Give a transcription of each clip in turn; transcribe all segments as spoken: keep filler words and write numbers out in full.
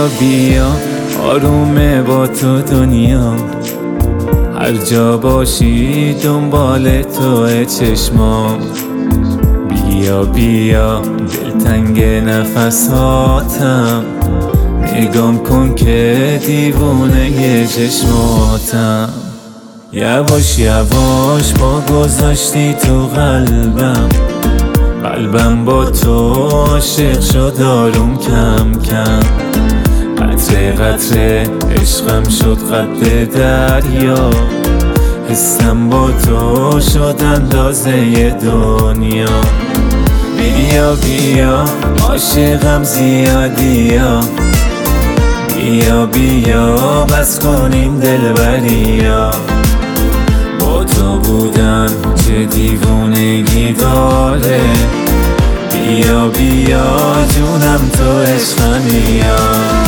بیا بیا آرومه با تو دنیا، هر جا باشی دنبال تو چشمام. بیا بیا دلتنگ نفساتم، نگام کن که دیوونه چشماتم. یواش یواش با گذاشتی تو قلبم، قلبم با تو عاشق شد آروم کم کم. قطره قطره عشقم شد قد دریا، حسم با تو شد اندازه دنیا. بیا بیا عاشقم زیادیا، بیا بیا بس کنیم دلبریا. با تو بودن چه دیوونگی داره، بیا بیا جونم تو عشقمیا.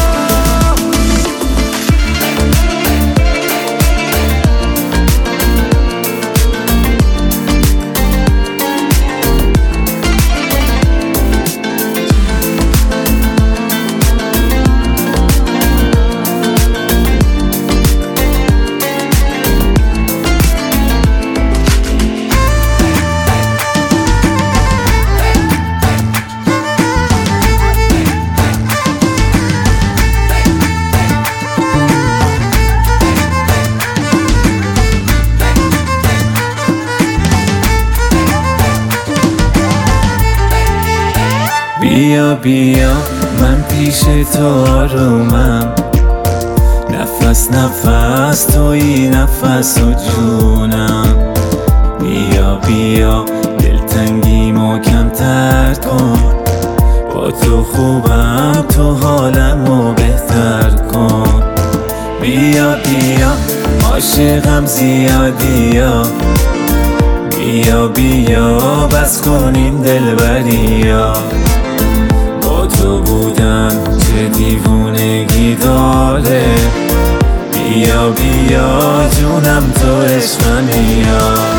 بیا بیا من پیش تو آرومم، نفس نفس توی نفس و جونم. بیا بیا دلتنگیمو کمتر کن، با تو خوبم تو حالمو بهتر کن. بیا بیا عاشقم زیادیا، بیا بیا بس کنیم دلبریا. با تو بودن چه دیوونگی داره، بیا بیا جونم تو عشقمیا.